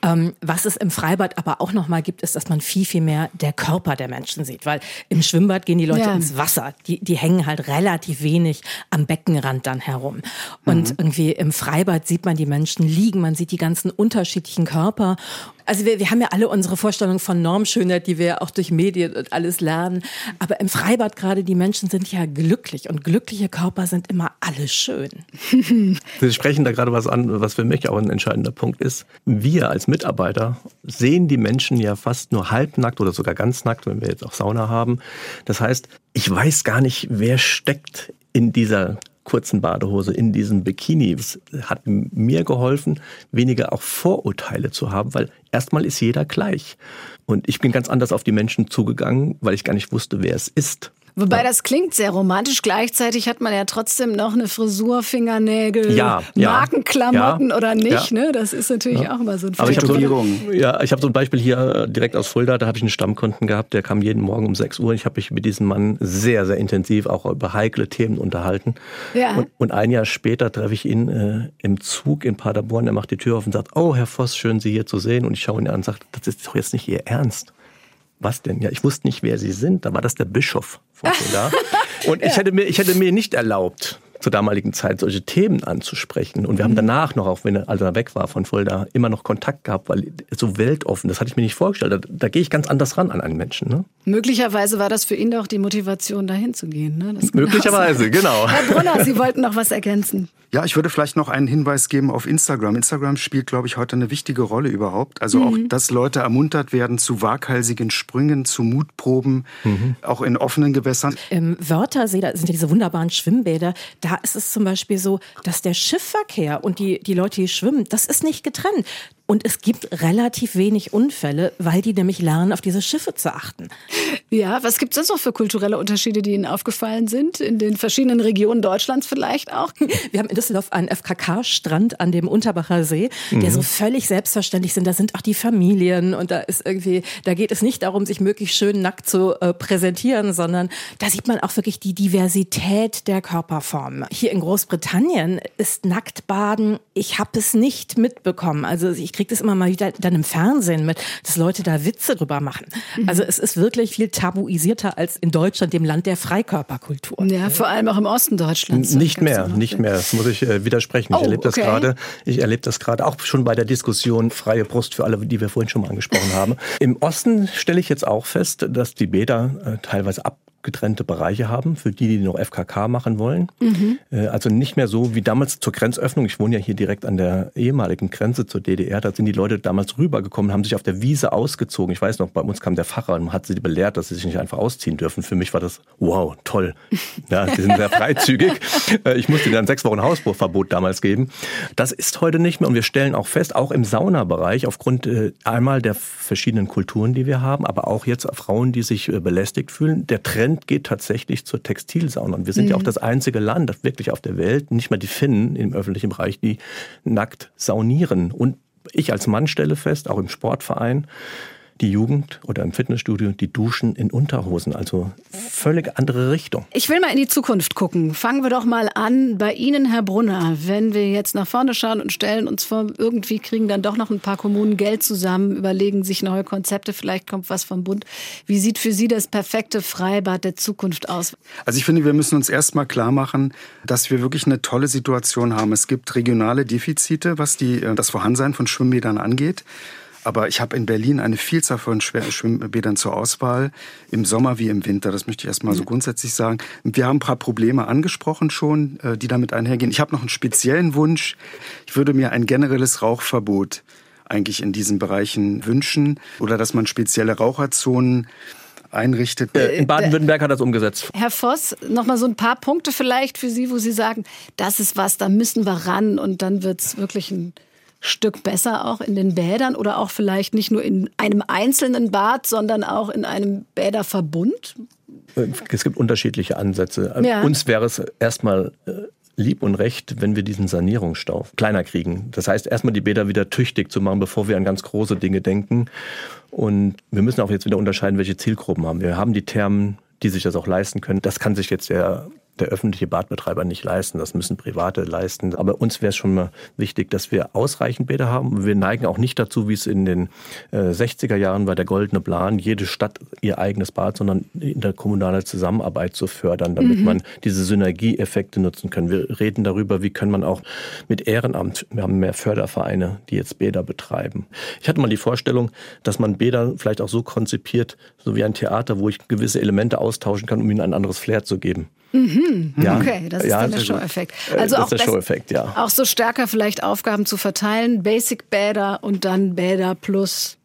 Was es im Freibad aber auch nochmal gibt, ist, dass man viel, viel mehr der Körper der Menschen sieht. Weil im Schwimmbad gehen die Leute ins Wasser. Die hängen halt relativ wenig am Beckenrand dann herum. Und irgendwie im Freibad sieht man die Menschen liegen, man sieht die ganzen unterschiedlichen Körper. Also wir haben ja alle unsere Vorstellung von Normschönheit, die wir ja auch durch Medien und alles lernen. Aber im Freibad gerade, die Menschen sind ja glücklich und glückliche Körper sind immer alle schön. Sie sprechen da gerade was an, was für mich auch ein entscheidender Punkt ist. Wir als Mitarbeiter sehen die Menschen ja fast nur halbnackt oder sogar ganz nackt, wenn wir jetzt auch Sauna haben. Das heißt, ich weiß gar nicht, wer steckt in dieser kurzen Badehose, in diesem Bikini. Es hat mir geholfen, weniger auch Vorurteile zu haben, weil erstmal ist jeder gleich. Und ich bin ganz anders auf die Menschen zugegangen, weil ich gar nicht wusste, wer es ist. Wobei das klingt sehr romantisch. Gleichzeitig hat man ja trotzdem noch eine Frisur, Fingernägel, Markenklamotten oder nicht. Ne? Das ist natürlich auch immer so ein Tätowierung. Ich habe so ein Beispiel hier direkt aus Fulda. Da habe ich einen Stammkunden gehabt, der kam jeden Morgen um 6 Uhr. Ich habe mich mit diesem Mann sehr, sehr intensiv auch über heikle Themen unterhalten. Ja. Und 1 Jahr später treffe ich ihn im Zug in Paderborn. Er macht die Tür auf und sagt, oh, Herr Voss, schön, Sie hier zu sehen. Und ich schaue ihn an und sage, das ist doch jetzt nicht Ihr Ernst. Was denn? Ja, ich wusste nicht, wer Sie sind. Da war das der Bischof von Fulda. Und ich hätte mir nicht erlaubt zur damaligen Zeit solche Themen anzusprechen. Und wir haben danach noch, auch wenn er weg war von Fulda, immer noch Kontakt gehabt, weil so weltoffen, das hatte ich mir nicht vorgestellt. Da gehe ich ganz anders ran an einen Menschen. Ne? Möglicherweise war das für ihn doch die Motivation, dahin zu gehen. Ne? Möglicherweise, genau. Herr Brunner, Sie wollten noch was ergänzen. Ja, ich würde vielleicht noch einen Hinweis geben auf Instagram. Instagram spielt, glaube ich, heute eine wichtige Rolle überhaupt. Also auch, dass Leute ermuntert werden zu waghalsigen Sprüngen, zu Mutproben, auch in offenen Gewässern. Im Wörthersee, da sind ja diese wunderbaren Schwimmbäder, da ist es zum Beispiel so, dass der Schiffverkehr und die Leute, die schwimmen, das ist nicht getrennt. Und es gibt relativ wenig Unfälle, weil die nämlich lernen, auf diese Schiffe zu achten. Ja, was gibt es sonst noch für kulturelle Unterschiede, die Ihnen aufgefallen sind? In den verschiedenen Regionen Deutschlands vielleicht auch? Wir haben in Düsseldorf einen FKK-Strand an dem Unterbacher See, der so völlig selbstverständlich sind. Da sind auch die Familien und da geht es nicht darum, sich möglichst schön nackt zu präsentieren, sondern da sieht man auch wirklich die Diversität der Körperformen. Hier in Großbritannien ist Nacktbaden, ich habe es nicht mitbekommen. Also ich kriege das immer mal wieder dann im Fernsehen mit, dass Leute da Witze drüber machen. Also es ist wirklich viel tabuisierter als in Deutschland, dem Land der Freikörperkultur. Ja, vor allem auch im Osten Deutschlands. Nicht mehr. Das muss ich widersprechen. Ich erlebe das gerade auch schon bei der Diskussion freie Brust für alle, die wir vorhin schon mal angesprochen haben. Im Osten stelle ich jetzt auch fest, dass die Bäder teilweise abgetrennte Bereiche haben, für die noch FKK machen wollen. Also nicht mehr so wie damals zur Grenzöffnung. Ich wohne ja hier direkt an der ehemaligen Grenze zur DDR. Da sind die Leute damals rübergekommen, haben sich auf der Wiese ausgezogen. Ich weiß noch, bei uns kam der Pfarrer und hat sie belehrt, dass sie sich nicht einfach ausziehen dürfen. Für mich war das, wow, toll. Ja, die sind sehr freizügig. Ich musste dann 6 Wochen Hausverbot damals geben. Das ist heute nicht mehr. Und wir stellen auch fest, auch im Saunabereich, aufgrund einmal der verschiedenen Kulturen, die wir haben, aber auch jetzt Frauen, die sich belästigt fühlen, der Trend geht tatsächlich zur Textilsauna. Und wir sind ja auch das einzige Land, das wirklich auf der Welt, nicht mal die Finnen im öffentlichen Bereich, die nackt saunieren. Und ich als Mann stelle fest, auch im Sportverein, die Jugend oder im Fitnessstudio, die duschen in Unterhosen, also völlig andere Richtung. Ich will mal in die Zukunft gucken. Fangen wir doch mal an bei Ihnen, Herr Brunner. Wenn wir jetzt nach vorne schauen und stellen uns vor, irgendwie kriegen dann doch noch ein paar Kommunen Geld zusammen, überlegen sich neue Konzepte, vielleicht kommt was vom Bund. Wie sieht für Sie das perfekte Freibad der Zukunft aus? Also ich finde, wir müssen uns erstmal klar machen, dass wir wirklich eine tolle Situation haben. Es gibt regionale Defizite, was das Vorhandensein von Schwimmbädern angeht. Aber ich habe in Berlin eine Vielzahl von Schwimmbädern zur Auswahl, im Sommer wie im Winter. Das möchte ich erstmal so grundsätzlich sagen. Wir haben ein paar Probleme angesprochen schon, die damit einhergehen. Ich habe noch einen speziellen Wunsch. Ich würde mir ein generelles Rauchverbot eigentlich in diesen Bereichen wünschen. Oder dass man spezielle Raucherzonen einrichtet. In Baden-Württemberg hat das umgesetzt. Herr Voss, noch mal so ein paar Punkte vielleicht für Sie, wo Sie sagen, das ist was, da müssen wir ran und dann wird es wirklich ein Stück besser auch in den Bädern oder auch vielleicht nicht nur in einem einzelnen Bad, sondern auch in einem Bäderverbund? Es gibt unterschiedliche Ansätze. Ja. Uns wäre es erstmal lieb und recht, wenn wir diesen Sanierungsstau kleiner kriegen. Das heißt, erstmal die Bäder wieder tüchtig zu machen, bevor wir an ganz große Dinge denken. Und wir müssen auch jetzt wieder unterscheiden, welche Zielgruppen haben. Wir haben die Thermen, die sich das auch leisten können. Das kann sich jetzt der öffentliche Badbetreiber nicht leisten. Das müssen Private leisten. Aber uns wäre es schon mal wichtig, dass wir ausreichend Bäder haben. Wir neigen auch nicht dazu, wie es in den 60er Jahren war, der goldene Plan, jede Stadt ihr eigenes Bad, sondern interkommunale Zusammenarbeit zu fördern, damit man diese Synergieeffekte nutzen kann. Wir reden darüber, wie kann man auch mit Ehrenamt, wir haben mehr Fördervereine, die jetzt Bäder betreiben. Ich hatte mal die Vorstellung, dass man Bäder vielleicht auch so konzipiert, so wie ein Theater, wo ich gewisse Elemente austauschen kann, um ihnen ein anderes Flair zu geben. Ja. Okay, das ist dann der Show-Effekt. Also das ist der Show-Effekt, ja. Auch so stärker vielleicht Aufgaben zu verteilen, Basic-Bäder und dann Bäder plus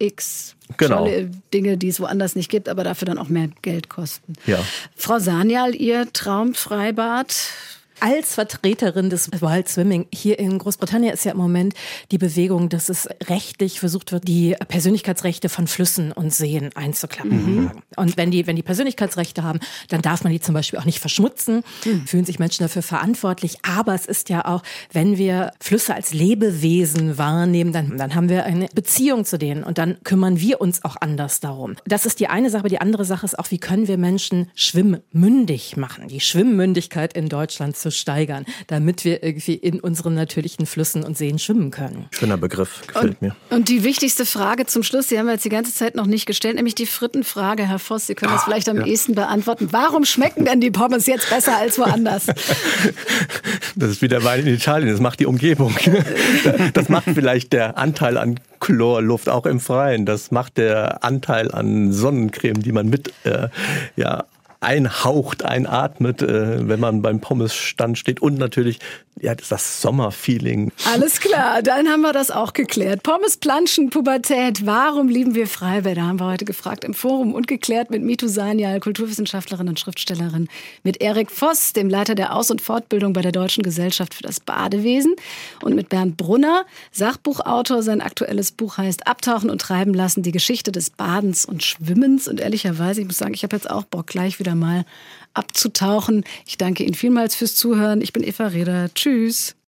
X. Genau. Tolle Dinge, die es woanders nicht gibt, aber dafür dann auch mehr Geld kosten. Ja. Frau Sanyal, Ihr Traumfreibad? Als Vertreterin des Wild Swimming hier in Großbritannien ist ja im Moment die Bewegung, dass es rechtlich versucht wird, die Persönlichkeitsrechte von Flüssen und Seen einzuklappen. Und wenn die Persönlichkeitsrechte haben, dann darf man die zum Beispiel auch nicht verschmutzen, fühlen sich Menschen dafür verantwortlich. Aber es ist ja auch, wenn wir Flüsse als Lebewesen wahrnehmen, dann haben wir eine Beziehung zu denen und dann kümmern wir uns auch anders darum. Das ist die eine Sache. Die andere Sache ist auch, wie können wir Menschen schwimmmündig machen? Die Schwimmmündigkeit in Deutschland zu zu steigern, damit wir irgendwie in unseren natürlichen Flüssen und Seen schwimmen können. Schöner Begriff, gefällt mir. Und die wichtigste Frage zum Schluss, die haben wir jetzt die ganze Zeit noch nicht gestellt, nämlich die Frittenfrage. Herr Voss, Sie können das vielleicht am ehesten beantworten. Warum schmecken denn die Pommes jetzt besser als woanders? Das ist wieder Wein in Italien, das macht die Umgebung. Das macht vielleicht der Anteil an Chlorluft auch im Freien. Das macht der Anteil an Sonnencreme, die man mit einhaucht, einatmet, wenn man beim Pommesstand steht. Und natürlich das Sommerfeeling. Alles klar, dann haben wir das auch geklärt. Pommes, Planschen, Pubertät, warum lieben wir Freibäder, haben wir heute gefragt im Forum und geklärt mit Mitu Sanyal, Kulturwissenschaftlerin und Schriftstellerin, mit Erik Voss, dem Leiter der Aus- und Fortbildung bei der Deutschen Gesellschaft für das Badewesen, und mit Bernd Brunner, Sachbuchautor. Sein aktuelles Buch heißt Abtauchen und treiben lassen, die Geschichte des Badens und Schwimmens. Und ehrlicherweise, ich muss sagen, ich habe jetzt auch Bock, gleich wieder mal abzutauchen. Ich danke Ihnen vielmals fürs Zuhören. Ich bin Eva Reder. Tschüss.